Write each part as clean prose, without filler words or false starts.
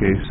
case.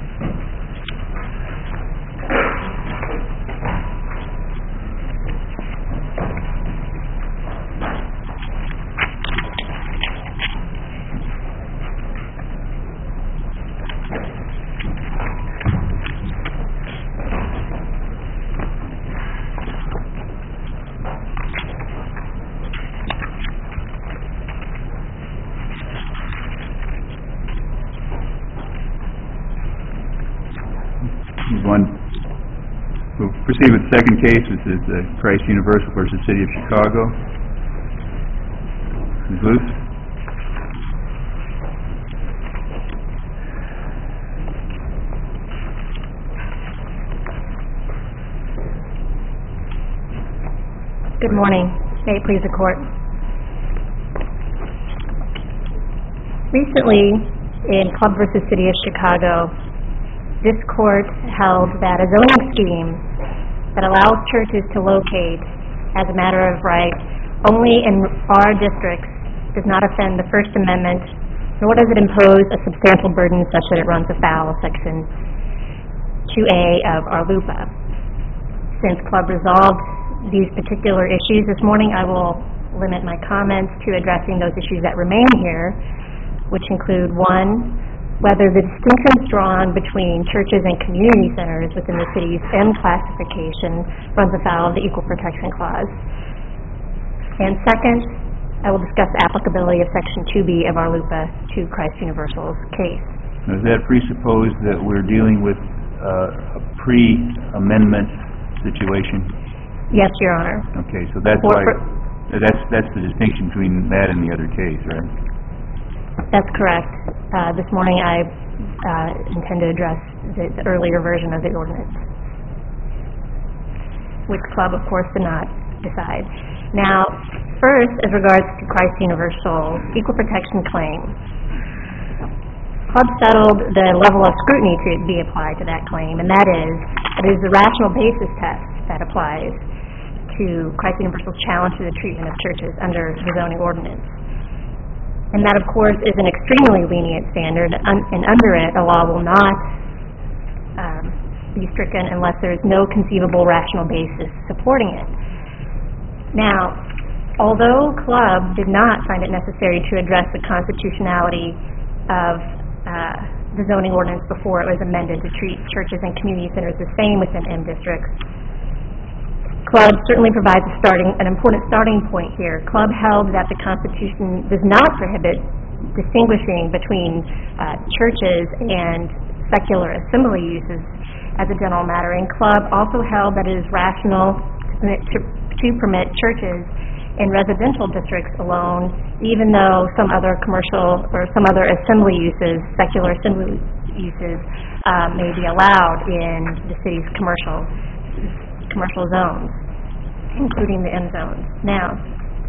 We'll proceed with the second case. This is Christ Universal versus City of Chicago. Ms. Luce? Good morning. May it please the Court. Recently, in Club versus City of Chicago, this Court held that a zoning scheme that allows churches to locate as a matter of right only in our districts does not offend the First Amendment, nor does it impose a substantial burden such that it runs afoul of Section 2A of our LUPA. Since Club resolved these particular issues this morning, I will limit my comments to addressing those issues that remain here, which include, one, whether the distinctions drawn between churches and community centers within the city's M classification runs afoul of the Equal Protection Clause. And second, I will discuss the applicability of Section 2B of our LUPA to Christ Universal's case. Does that presuppose that we're dealing with a pre-amendment situation? Yes, Your Honor. Okay, so that's that's the distinction between that and the other case, right? That's correct. This morning I intend to address the earlier version of the ordinance, which Club, of course, did not decide. Now, first, as regards to Christ Universal equal protection claim, Club settled the level of scrutiny to be applied to that claim, and that is, it is the rational basis test that applies to Christ Universal's challenge to the treatment of churches under the zoning ordinance. And that, of course, is an extremely lenient standard, and under it, a law will not be stricken unless there is no conceivable rational basis supporting it. Now, although Club did not find it necessary to address the constitutionality of the zoning ordinance before it was amended to treat churches and community centers the same within M districts, Club certainly provides an important starting point here. Club held that the Constitution does not prohibit distinguishing between churches and secular assembly uses as a general matter, and Club also held that it is rational to permit churches in residential districts alone, even though some other commercial or some other assembly uses, secular assembly uses, may be allowed in the city's commercial zones, including the M zones. Now,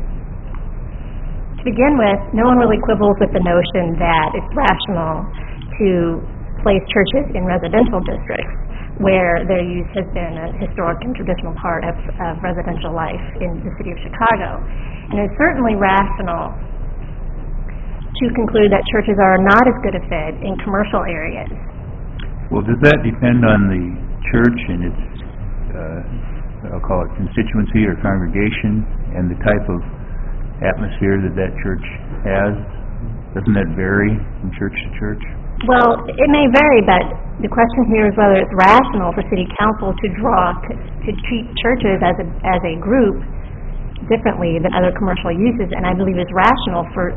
to begin with, no one really quibbles with the notion that it's rational to place churches in residential districts where their use has been a historic and traditional part of residential life in the city of Chicago. And it's certainly rational to conclude that churches are not as good a fit in commercial areas. Well, does that depend on the church and its I'll call it constituency or congregation, and the type of atmosphere that church has? Doesn't that vary from church to church? Well, it may vary, but the question here is whether it's rational for City Council to treat churches as a group differently than other commercial uses, and I believe it's rational for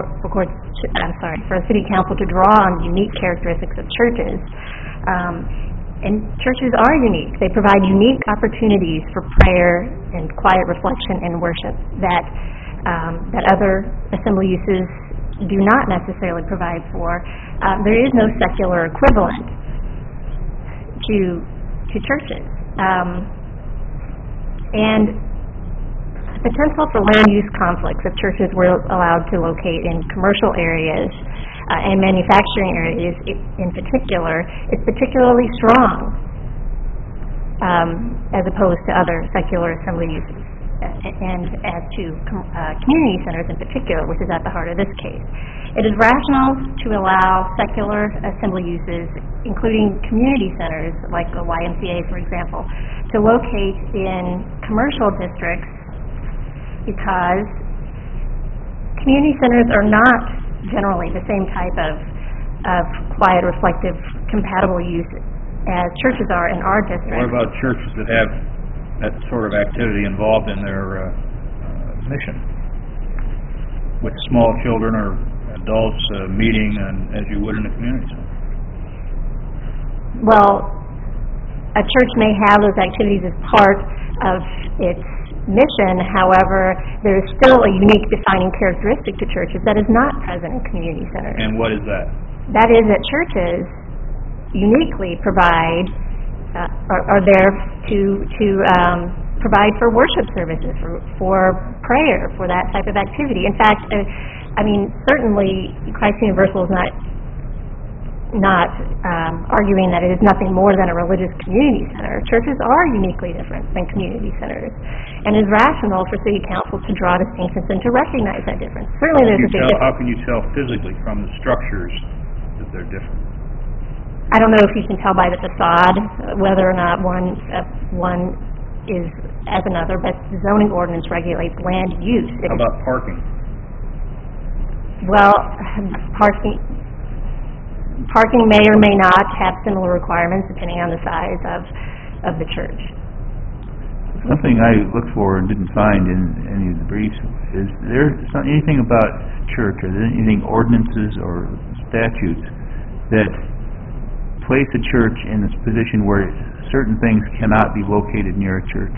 City Council to draw on unique characteristics of churches. And churches are unique. They provide unique opportunities for prayer and quiet reflection and worship that other assembly uses do not necessarily provide for. There is no secular equivalent to churches. And the potential for land use conflicts if churches were allowed to locate in commercial areas and manufacturing areas in particular is particularly strong as opposed to other secular assembly uses, and as to community centers in particular, which is at the heart of this case. It is rational to allow secular assembly uses, including community centers, like the YMCA, for example, to locate in commercial districts because community centers are not generally the same type of quiet, reflective, compatible use as churches are in our district. What about churches that have that sort of activity involved in their mission, with small children or adults meeting as you would in a community center? Well, a church may have those activities as part of its mission. However, there is still a unique defining characteristic to churches that is not present in community centers. And what is that? That is that churches uniquely provide, are there to provide for worship services, for prayer, for that type of activity. In fact, certainly Christ Universal is not arguing that it is nothing more than a religious community center. Churches are uniquely different than community centers, and it is rational for City Council to draw distinctions and to recognize that difference. Certainly there's a big difference. How can you tell physically from the structures that they're different? I don't know if you can tell by the facade whether or not one is as another, but the zoning ordinance regulates land use. How about parking? Well, parking may or may not have similar requirements depending on the size of the church. Something I looked for and didn't find in any of the briefs, is there anything about church, or anything ordinances or statutes that place a church in this position where certain things cannot be located near a church?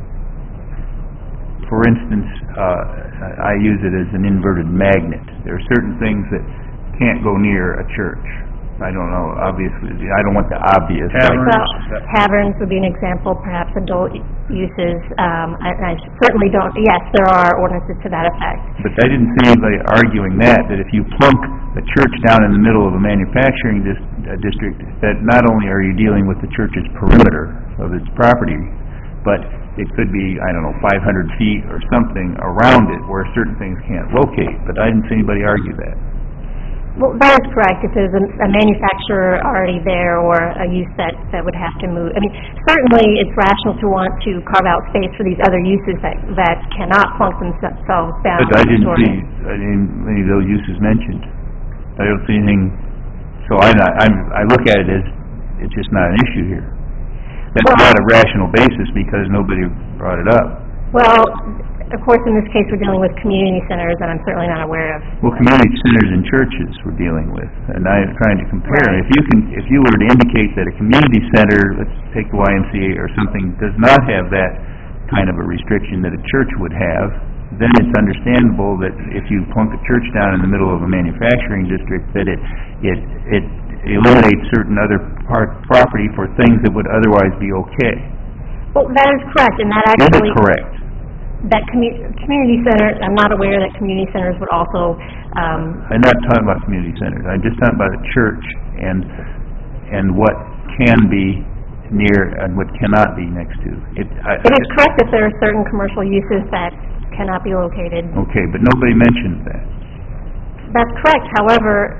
For instance, I use it as an inverted magnet. There are certain things that can't go near a church. I don't know, obviously, I don't want the obvious. Taverns would be an example, perhaps adult uses. I certainly don't, yes, there are ordinances to that effect. But I didn't see anybody arguing that if you plunk a church down in the middle of a manufacturing district, that not only are you dealing with the church's perimeter of its property, but it could be, 500 feet or something around it where certain things can't locate. But I didn't see anybody argue that. Well, that is correct. If there's a manufacturer already there or a use that would have to move. Certainly it's rational to want to carve out space for these other uses that cannot plunk themselves down. But I didn't see any of those uses mentioned. I don't see anything. So I look at it as it's just not an issue here. That's not a rational basis because nobody brought it up. Well, of course, in this case, we're dealing with community centers, and I'm certainly not aware of. Well, community centers and churches we're dealing with, and I'm trying to compare. Right. If you were to indicate that a community center, let's take the YMCA or something, does not have that kind of a restriction that a church would have, then it's understandable that if you plunk a church down in the middle of a manufacturing district, that it eliminates certain other property for things that would otherwise be okay. Well, that is correct, and that actually. Is it correct? That community centers, I'm not aware that community centers would also... I'm not talking about community centers. I'm just talking about a church and what can be near and what cannot be next to. It is correct that there are certain commercial uses that cannot be located. Okay, but nobody mentions that. That's correct. However,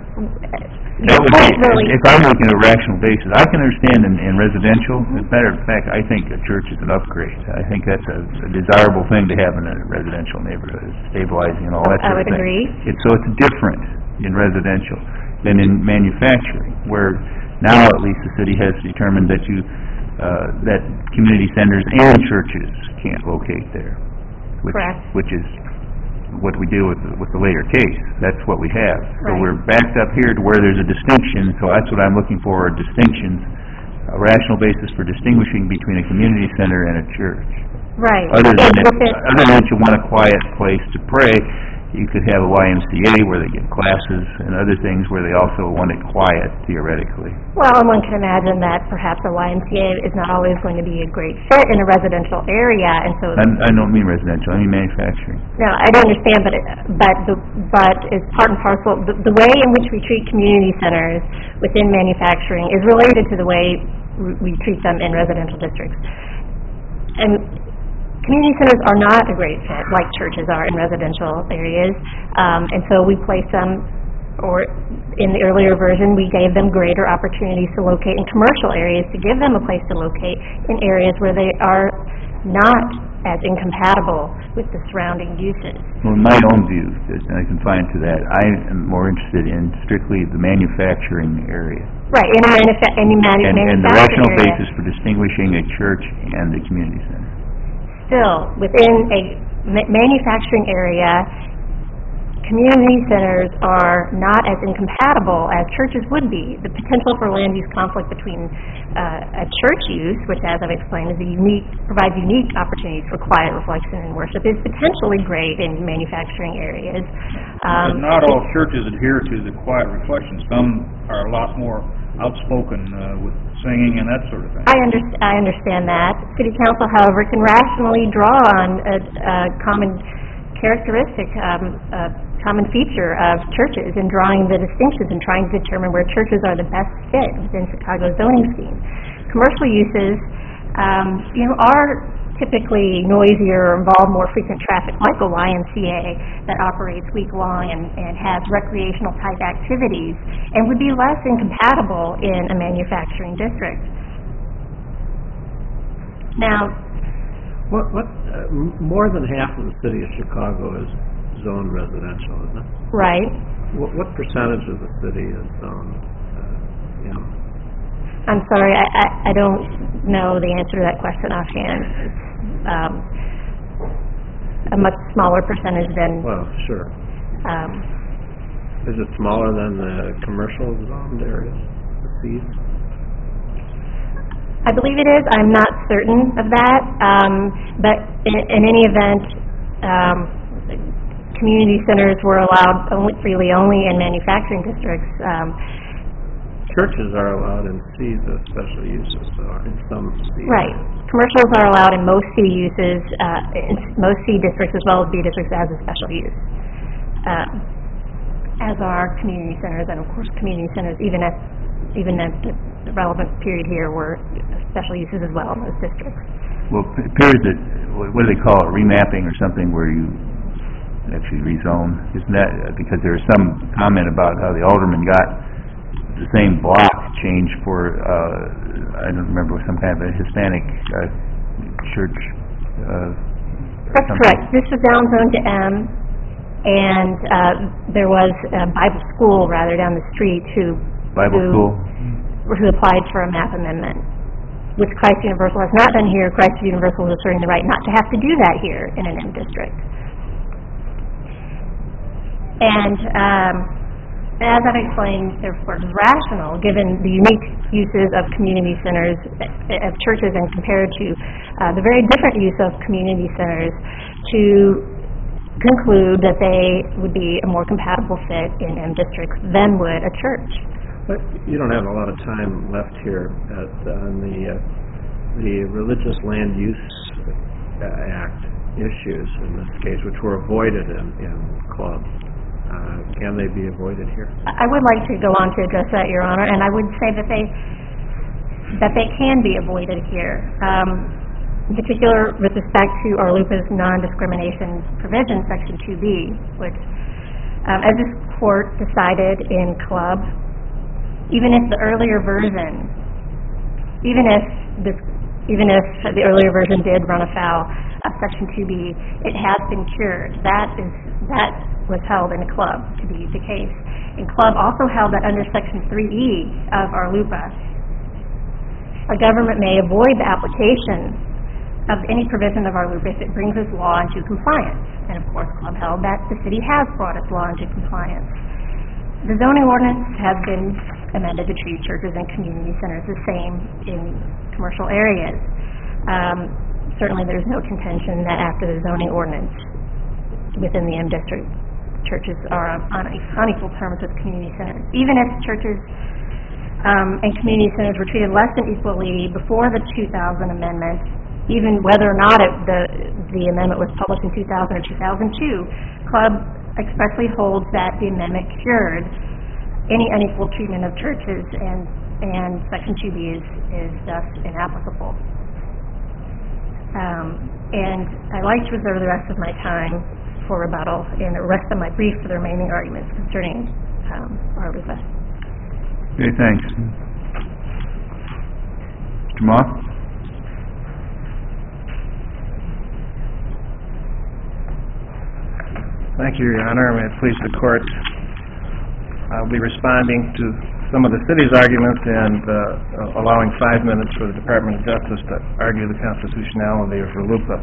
if I'm looking at a rational basis, I can understand in residential. As a matter of fact, I think a church is an upgrade. I think that's a desirable thing to have in a residential neighborhood, stabilizing and all that sort of thing. I would agree. So it's different in residential than in manufacturing, where now at least the city has determined that that community centers and churches can't locate there. Correct. Which is what we do with the later case. That's what we have. So Right. we're backed up here to where there's a distinction, so that's what I'm looking for, are distinctions, a rational basis for distinguishing between a community center and a church. Right. Other than if you want a quiet place to pray, you could have a YMCA where they get classes and other things where they also want it quiet, theoretically. Well, and one can imagine that perhaps a YMCA is not always going to be a great fit in a residential area, and so... I don't mean residential, I mean manufacturing. No, I don't understand, but it's part and parcel. The way in which we treat community centers within manufacturing is related to the way we treat them in residential districts. And community centers are not a great fit like churches are in residential areas, and so we place them or in the earlier version, we gave them greater opportunities to locate in commercial areas, to give them a place to locate in areas where they are not as incompatible with the surrounding uses. Well, in my own view, and I can find to that, I am more interested in strictly the manufacturing area. Right, any manufacturing And the rational area. basis for distinguishing a church and the community center. Still, within a manufacturing area, community centers are not as incompatible as churches would be. The potential for land use conflict between a church use, which, as I've explained, provides unique opportunities for quiet reflection and worship, is potentially great in manufacturing areas. But not all churches adhere to the quiet reflection. Some are a lot more outspoken with singing and that sort of thing. I understand that. City Council, however, can rationally draw on a common characteristic, common feature of churches in drawing the distinctions and trying to determine where churches are the best fit within Chicago's zoning scheme. Commercial uses, are typically noisier or involve more frequent traffic, like a YMCA that operates week-long and has recreational type activities, and would be less incompatible in a manufacturing district. Now, more than half of the city of Chicago is zoned residential, isn't it? right. What percentage of the city is zoned? I'm sorry, I don't know the answer to that question offhand. It's a much smaller percentage than... Well, sure. Is it smaller than the commercial zoned areas, the Cs? I believe it is. I'm not certain of that. But in any event, community centers were allowed freely only in manufacturing districts. Churches are allowed in Cs as special uses, or in some Cs. Right. Commercials are allowed in most C uses, in most C districts as well as B districts as a special use, as are community centers, and of course community centers, even at the relevant period here, were special uses as well in those districts. Well, it appears that, what do they call it, remapping or something, where you actually rezone? Isn't that, because there was some comment about how the alderman got the same block changed for, I don't remember, some kind of a Hispanic church. That's correct. This was downzoned to M, and there was a Bible school, rather, down the street who applied for a map amendment, which Christ Universal has not done here. Christ Universal is asserting the right not to have to do that here in an M district. And as I've explained, therefore, it's rational, given the unique uses of community centers, of churches, and compared to the very different use of community centers, to conclude that they would be a more compatible fit in M districts than would a church. But you don't have a lot of time left here on the Religious Land Use Act issues in this case, which were avoided in clubs. Can they be avoided here? I would like to go on to address that, Your Honor, and I would say that they can be avoided here. In particular, with respect to RLUIPA's non-discrimination provision, Section 2B, which, as this court decided in Club, even if the earlier version, even if the earlier version did run afoul of Section 2B, it has been cured. That was held in Club to be the case. And Club also held that under Section 3E of RLUIPA, a government may avoid the application of any provision of RLUIPA if it brings its law into compliance. And of course, Club held that the city has brought its law into compliance. The zoning ordinance has been amended to treat churches and community centers the same in commercial areas. Certainly there's no contention that after the zoning ordinance within the M district, churches are on equal terms with community centers. Even if churches and community centers were treated less than equally before the 2000 amendment, even whether or not the amendment was published in 2000 or 2002, Club expressly holds that the amendment cured any unequal treatment of churches, and Section 2B is thus inapplicable. And I'd like to reserve the rest of my time for rebuttal and the rest of my brief for the remaining arguments concerning our request. Okay, thanks. Mr. Moss? Thank you, Your Honor. May it please the Court, I'll be responding to some of the city's arguments and allowing 5 minutes for the Department of Justice to argue the constitutionality of RLUIPA.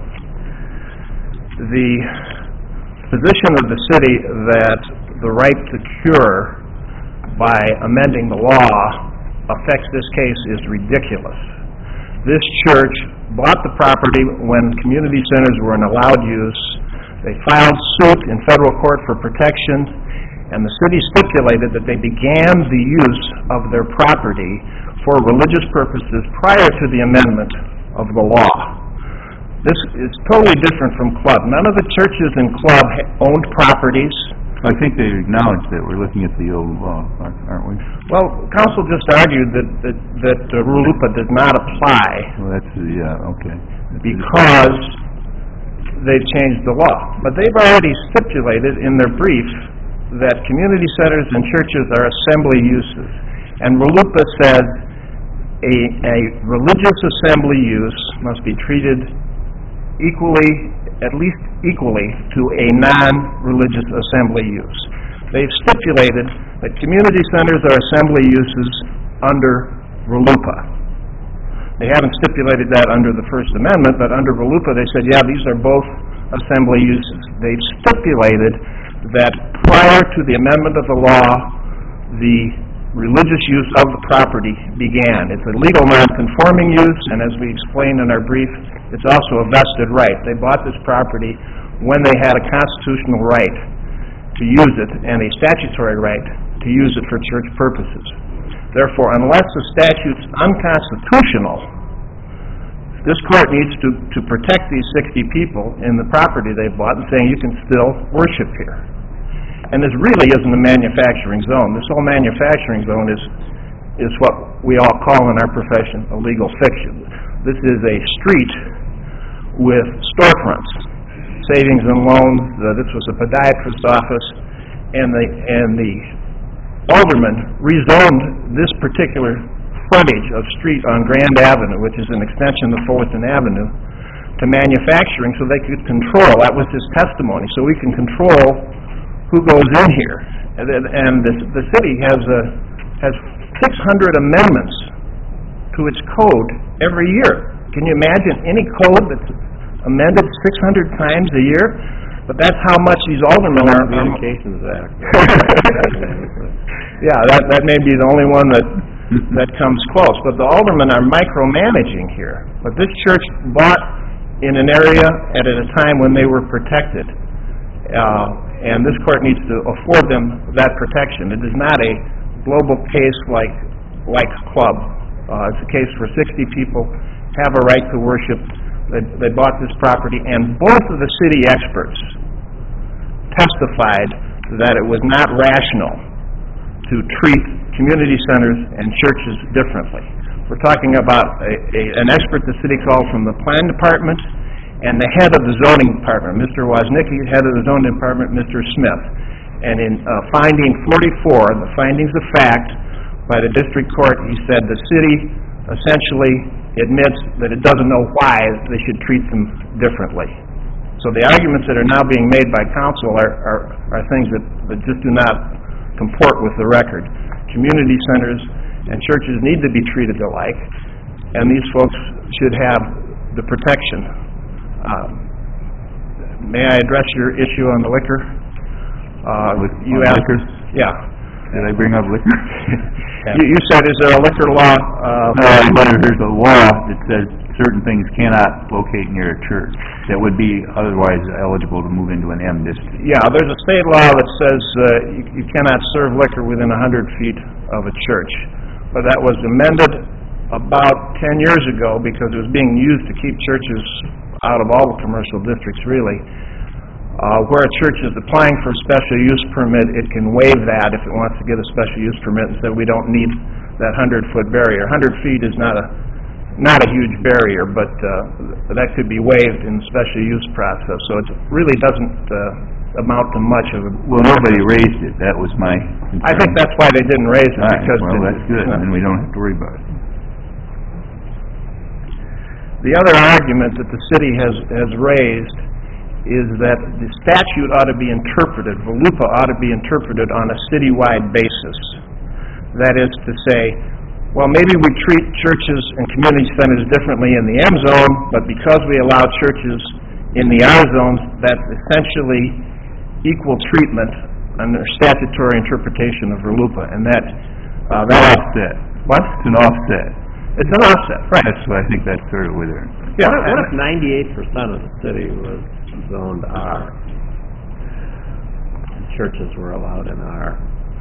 The position of the city that the right to cure by amending the law affects this case is ridiculous. This church bought the property when community centers were in allowed use. They filed suit in federal court for protection, and the city stipulated that they began the use of their property for religious purposes prior to the amendment of the law. This is totally different from Club. None of the churches in Club owned properties. I think they acknowledge that we're looking at the old law, aren't we? Well, council just argued that RLUIPA does not apply. Well, that's, okay. Because they've changed the law. But they've already stipulated in their brief that community centers and churches are assembly uses. And RLUIPA says a religious assembly use must be treated equally, at least equally, to a non-religious assembly use. They've stipulated that community centers are assembly uses under RLUIPA. They haven't stipulated that under the First Amendment, but under RLUIPA they said, yeah, these are both assembly uses. They've stipulated that prior to the amendment of the law, the religious use of the property began. It's a legal non-conforming use, and as we explained in our brief, it's also a vested right. They bought this property when they had a constitutional right to use it and a statutory right to use it for church purposes. Therefore, unless the statute's unconstitutional, this court needs to protect these 60 people in the property they bought and saying you can still worship here. And this really isn't a manufacturing zone. This whole manufacturing zone is what we all call in our profession a legal fiction. This is a street with storefronts, savings and loans. This was a podiatrist's office, and the alderman rezoned this particular frontage of street on Grand Avenue, which is an extension of Fullerton Avenue, to manufacturing so they could control. That was his testimony. So we can control who goes in here. And the city has 600 amendments to its code every year. Can you imagine any code that's amended 600 times a year? But that's how much these aldermen are. Communications Act. Yeah, that may be the only one that comes close. But the aldermen are micromanaging here. But this church bought in an area at a time when they were protected. And this court needs to afford them that protection. It is not a global case like Club. It's a case where 60 people have a right to worship. They bought this property, and both of the city experts testified that it was not rational to treat community centers and churches differently. We're talking about an expert the city called from the plan department and the head of the zoning department, Mr. Woznicki, head of the zoning department, Mr. Smith. And in finding 44, the findings of fact by the district court, he said the city essentially admits that it doesn't know why they should treat them differently. So the arguments that are now being made by council are things that just do not comport with the record. Community centers and churches need to be treated alike, and these folks should have the protection. May I address your issue on the liquor? You asked, liquor? Yeah. Did I bring up liquor? You said, is there a liquor law? There's a law that says certain things cannot locate near a church that would be otherwise eligible to move into an M district. Yeah, there's a state law that says you cannot serve liquor within 100 feet of a church. But that was amended about 10 years ago because it was being used to keep churches out of all the commercial districts, really. Where a church is applying for a special use permit, it can waive that if it wants to get a special use permit and say we don't need that 100-foot barrier. 100 feet is not a huge barrier, but that could be waived in the special use process. So it really doesn't amount to much of a... Well, nobody raised it, that was my concern. I think that's why they didn't raise it, All right, because... well, that's good, then we don't have to worry about it. The other argument that the city has raised is that the statute ought to be interpreted, VLUPA ought to be interpreted on a citywide basis. That is to say, well, maybe we treat churches and community centers differently in the M zone, but because we allow churches in the R zones, that's essentially equal treatment under statutory interpretation of VLUPA, and that offset. What? It's an offset. It's an offset, right? That's why I think that's sort of where they're... Yeah. What if 98% of the city was zoned R? Churches were allowed in R.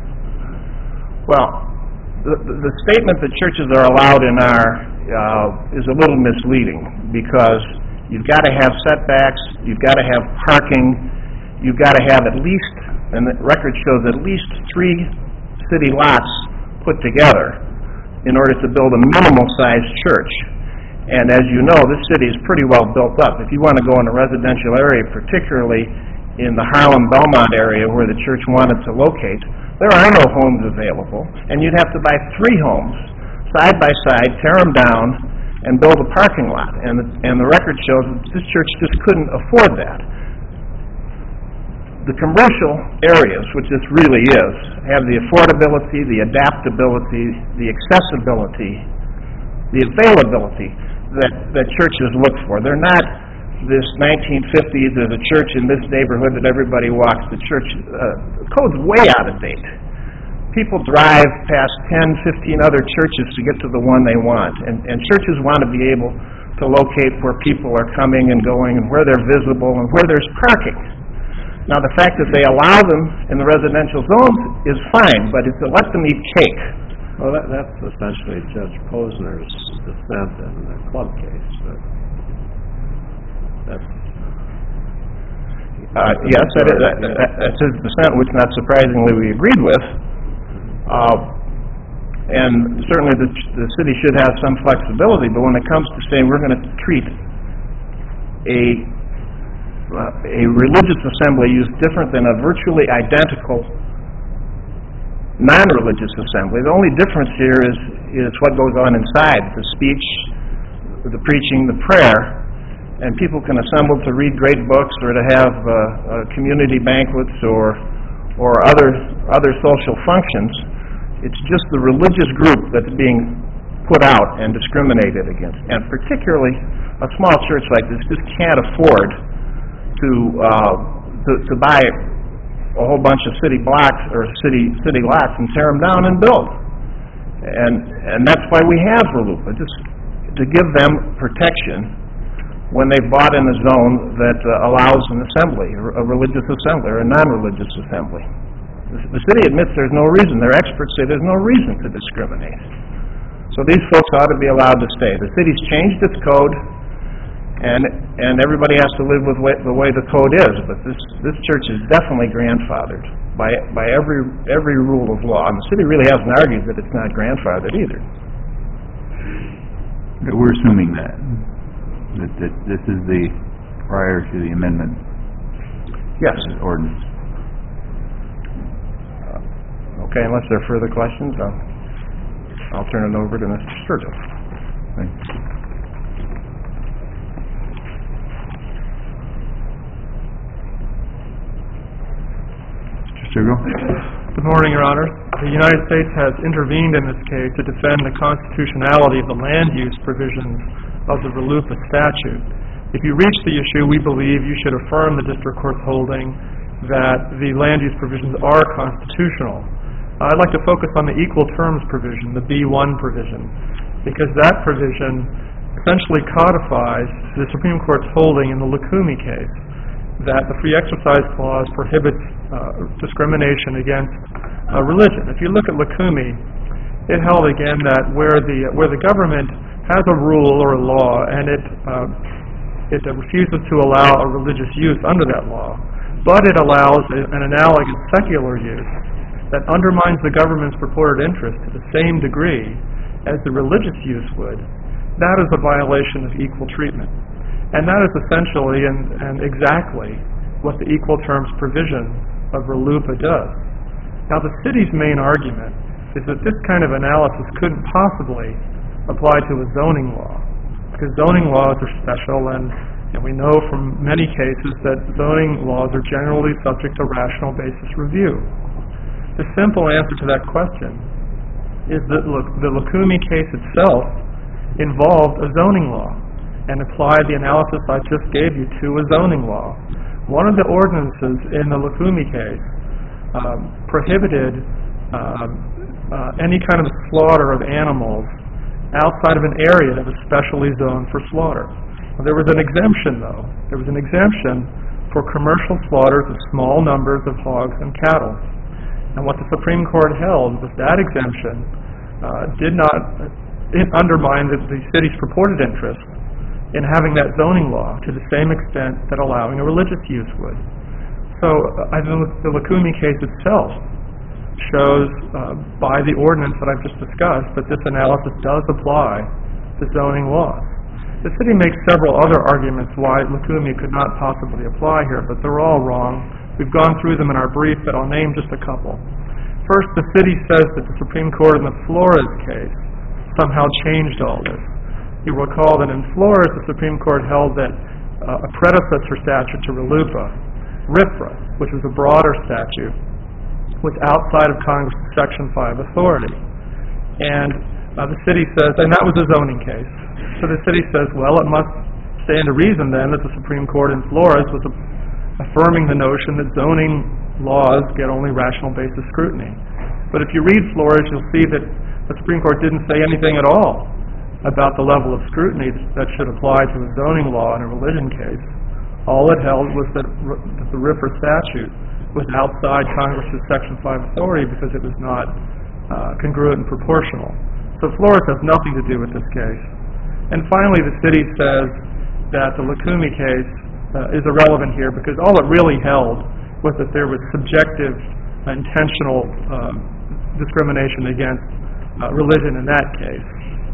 Well, the statement that churches are allowed in R is a little misleading, because you've got to have setbacks, you've got to have parking, you've got to have at least, and the record shows at least 3 city lots put together in order to build a minimal-sized church. And as you know, this city is pretty well built up. If you want to go in a residential area, particularly in the Harlem-Belmont area where the church wanted to locate, there are no homes available, and you'd have to buy 3 homes, side by side, tear them down, and build a parking lot. And the record shows that this church just couldn't afford that. The commercial areas, which this really is, have the affordability, the adaptability, the accessibility, the availability that churches look for. They're not this 1950s, there's a church in this neighborhood that everybody walks to church. The code's way out of date. People drive past 10, 15 other churches to get to the one they want, and churches want to be able to locate where people are coming and going and where they're visible and where there's parking. Now, the fact that they allow them in the residential zones is fine, but it's to let them eat cake. Well, that's essentially Judge Posner's dissent in the club case, but that's... Yes, that's his dissent, which, not surprisingly, we agreed with. And certainly the city should have some flexibility, but when it comes to saying we're going to treat a religious assembly used different than a virtually identical non-religious assembly, the only difference here is what goes on inside, the speech, the preaching, the prayer, and people can assemble to read great books or to have community banquets or other social functions. It's just the religious group that's being put out and discriminated against, and particularly a small church like this just can't afford to buy a whole bunch of city blocks or city lots and tear them down and build. And that's why we have VLUPA, just to give them protection when they bought in a zone that allows an assembly, a religious assembly or a non-religious assembly. The city admits there's no reason. Their experts say there's no reason to discriminate. So these folks ought to be allowed to stay. The city's changed its code, and everybody has to live with the way the code is. But this church is definitely grandfathered by every rule of law. And the city really hasn't argued that it's not grandfathered either. We're assuming that this is the prior to the amendment. Yes. Ordinance. Okay, unless there are further questions, I'll turn it over to Mr. Sturgill. Thanks. Mr. Sturgill? Good morning, Your Honor. The United States has intervened in this case to defend the constitutionality of the land use provisions of the VLUPA statute. If you reach the issue, we believe you should affirm the district court's holding that the land use provisions are constitutional. I'd like to focus on the equal terms provision, the B1 provision, because that provision essentially codifies the Supreme Court's holding in the Lukumi case that the Free Exercise Clause prohibits discrimination against religion. If you look at Lukumi, it held again that where the government has a rule or a law and it refuses to allow a religious use under that law, but it allows an analogous secular use that undermines the government's purported interest to the same degree as the religious use would, that is a violation of equal treatment. And that is essentially and exactly what the equal terms provision of RLUIPA does. Now, the city's main argument is that this kind of analysis couldn't possibly apply to a zoning law, because zoning laws are special, and we know from many cases that zoning laws are generally subject to rational basis review. The simple answer to that question is that the Lukumi case itself involved a zoning law and applied the analysis I just gave you to a zoning law. One of the ordinances in the Lukumi case prohibited any kind of slaughter of animals outside of an area that was specially zoned for slaughter. Well, there was an exemption, though. There was an exemption for commercial slaughters of small numbers of hogs and cattle. And what the Supreme Court held was that exemption did not undermine the city's purported interest in having that zoning law to the same extent that allowing a religious use would. So the Lukumi case itself shows by the ordinance that I've just discussed that this analysis does apply to zoning laws. The city makes several other arguments why Lukumi could not possibly apply here, but they're all wrong. We've gone through them in our brief, but I'll name just a couple. First, the city says that the Supreme Court in the Flores case somehow changed all this. You recall that in Flores, the Supreme Court held that a predecessor statute to RFRA, which was a broader statute, was outside of Congress's Section 5 authority. And the city says, and that was a zoning case, so the city says, well, it must stand to reason then that the Supreme Court in Flores was affirming the notion that zoning laws get only rational basis scrutiny. But if you read Flores, you'll see that the Supreme Court didn't say anything at all about the level of scrutiny that should apply to a zoning law in a religion case. All it held was that the RFRA statute was outside Congress's Section 5 authority because it was not congruent and proportional. So Flores has nothing to do with this case. And finally, the city says that the Lukumi case is irrelevant here because all it really held was that there was subjective, intentional discrimination against religion in that case.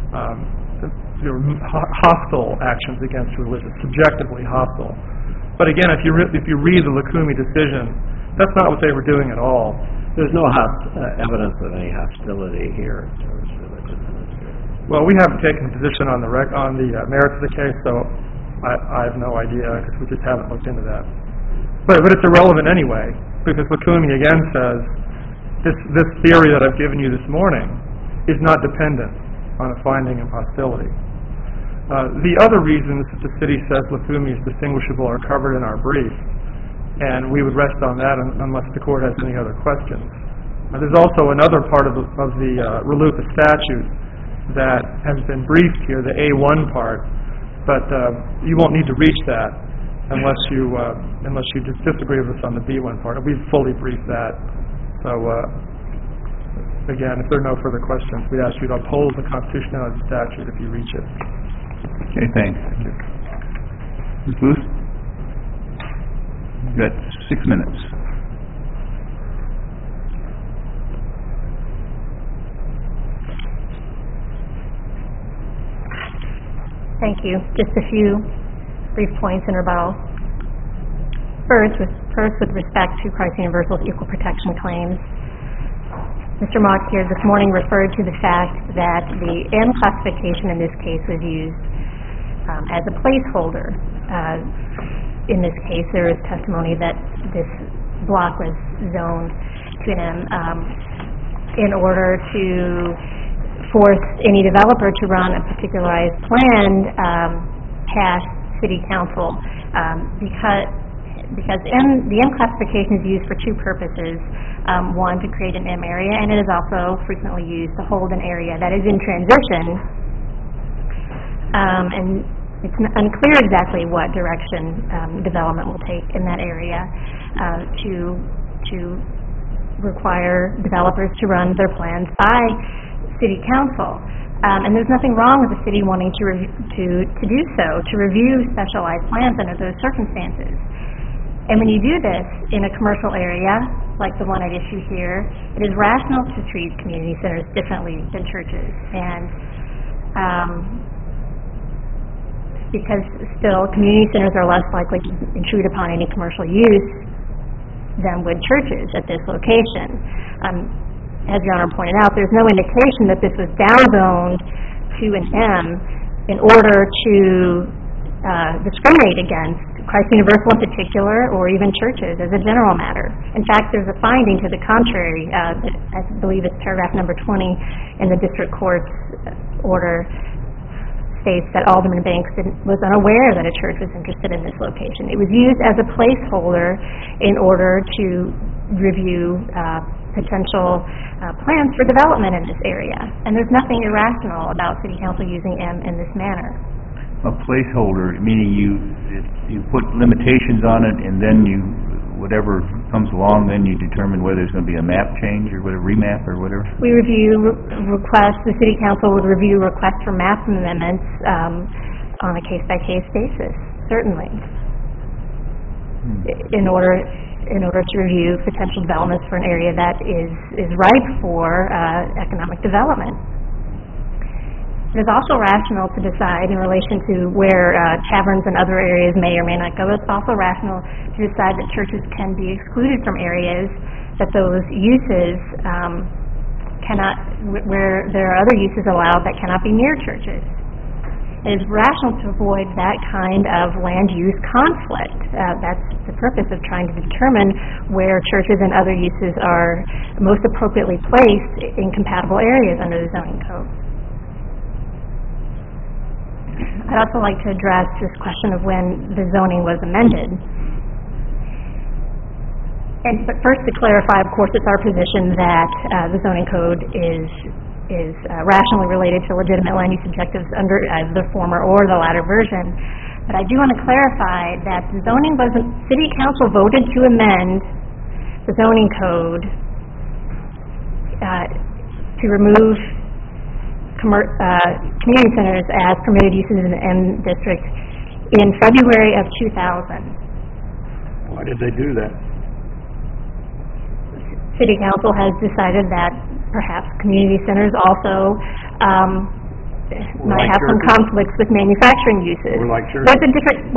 There were hostile actions against religion, subjectively hostile. But again, if you read the Lukumi decision, that's not what they were doing at all. There's no evidence of any hostility here towards religion. Well, we haven't taken a position on the merits of the case, so I have no idea because we just haven't looked into that. But it's irrelevant anyway, because Lukumi again says this theory that I've given you this morning is not dependent on a finding of hostility. The other reasons that the city says Lukumi is distinguishable are covered in our brief, and we would rest on that unless the court has any other questions. There's also another part of the RLUIPA statute that has been briefed here, the A1 part, but you won't need to reach that unless you disagree with us on the B1 part. We've fully briefed that. So again, if there are no further questions, we ask you to uphold the constitutionality of the statute if you reach it. Okay, thanks. Ms. Booth? You've got 6 minutes. Thank you. Just a few brief points in rebuttal. First, with respect to Christ Universal's equal protection claims, Mr. Mock here this morning referred to the fact that the M classification in this case was used as a placeholder. In this case, there is testimony that this block was zoned to an M in order to force any developer to run a particularized plan past City Council because the M classification is used for two purposes. One, to create an M area, and it is also frequently used to hold an area that is in transition. And it's unclear exactly what direction development will take in that area to require developers to run their plans by City Council. And there's nothing wrong with the city wanting to do so, to review specialized plans under those circumstances. And when you do this in a commercial area, like the one at issue here, it is rational to treat community centers differently than churches. And because still community centers are less likely to intrude upon any commercial use than would churches at this location. As Your Honor pointed out, there's no indication that this was downzoned to an M in order to discriminate against Christ Universal in particular, or even churches as a general matter. In fact, there's a finding to the contrary. I believe it's paragraph number 20 in the district court's order states that Alderman Banks was unaware that a church was interested in this location. It was used as a placeholder in order to review potential plans for development in this area. And there's nothing irrational about City Council using M in this manner. A placeholder, meaning you put limitations on it, and then whatever comes along, then you determine whether there's going to be a map change or whatever, remap or whatever? We review requests, the City Council would review requests for map amendments on a case-by-case basis, certainly, in order to review potential developments for an area that is ripe for economic development. It is also rational to decide in relation to where taverns and other areas may or may not go. It's also rational to decide that churches can be excluded from areas that those uses where there are other uses allowed that cannot be near churches. It is rational to avoid that kind of land use conflict. That's the purpose of trying to determine where churches and other uses are most appropriately placed in compatible areas under the zoning code. I'd also like to address this question of when the zoning was amended. But first, to clarify, of course, it's our position that the zoning code is rationally related to legitimate land use objectives under the former or the latter version. But I do want to clarify that the zoning wasn't, City Council voted to amend the zoning code to remove community centers as permitted uses in the M district in February of 2000. Why did they do that? City Council has decided that perhaps community centers also might have some conflicts with manufacturing uses. Or like churches. I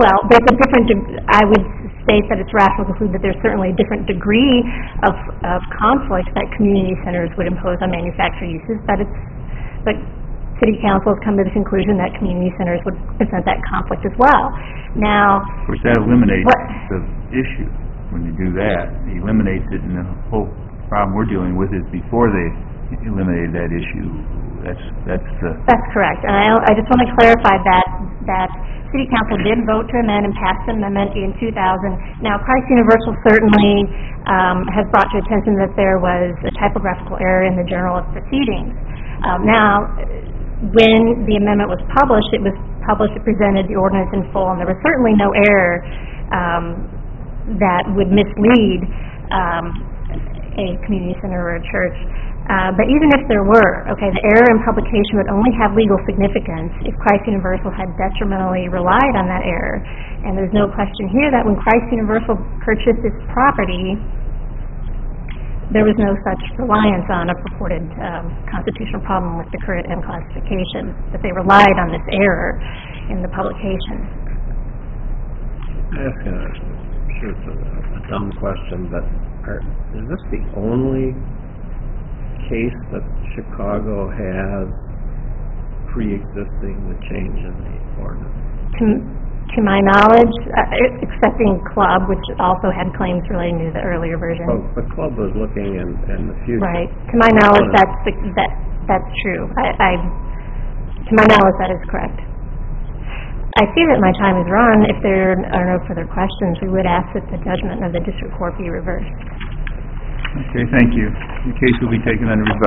would state that it's rational to conclude that there's certainly a different degree of conflict that community centers would impose on manufacturing uses, but City Council has come to the conclusion that community centers would present that conflict as well. Now, of course, that eliminates the issue when you do that. It eliminates it, and the whole problem we're dealing with is before they eliminated that issue. That's correct. And I just want to clarify that City Council did vote to amend and pass an amendment in 2000. Now, Christ Universal certainly has brought to attention that there was a typographical error in the Journal of Proceedings. Now, when the amendment was published, it presented the ordinance in full, and there was certainly no error that would mislead a community center or a church. But even if there were, the error in publication would only have legal significance if Christ Universal had detrimentally relied on that error. And there's no question here that when Christ Universal purchased its property, there was no such reliance on a purported constitutional problem with the current M classification, that they relied on this error in the publication. I ask a dumb question, but is this the only case that Chicago has pre-existing the change in the ordinance? To my knowledge, excepting Club, which also had claims relating to the earlier version. But Club was looking in the future. Right. To my knowledge, that's true. To my knowledge, that is correct. I see that my time is run. If there are no further questions, we would ask that the judgment of the district court be reversed. Okay, thank you. The case will be taken under review.